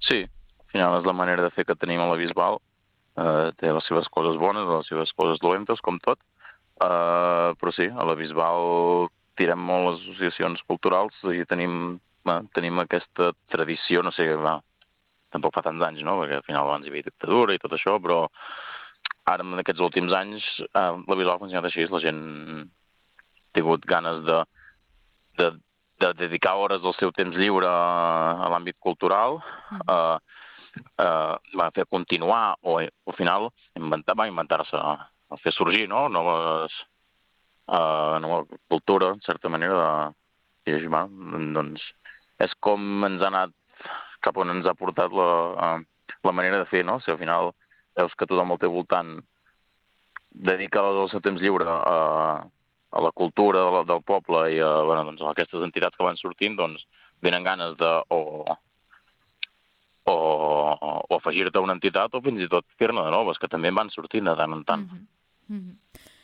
Sí, al final és la manera de fer que tenim a la Bisbal. Té les seves coses bones, les seves coses dolentes, com tot. Però sí, a la Bisbal tirem molt les associacions culturals i tenim aquesta tradició, no sé, tampoc fa tants anys, no? Perquè al final abans hi havia dictadura i tot això, però ara en aquests últims anys la Bisbal ha funcionat així, la gent ha tingut ganes de, de dedicar hores del seu temps lliure a l'àmbit cultural, va fer continuar o al final va inventar-se, fer sorgir, no? Nova cultura, en certa manera, i així, doncs és com ens ha anat, cap on ens ha portat la manera de fer, no? Si al final veus que tothom al teu voltant dedica el seu temps lliure a la cultura del poble i doncs, a aquestes entitats que van sortint, doncs venen ganes de o afegir-te a una entitat o fins i tot fer-ne de noves, que també en van sortint de tant en tant.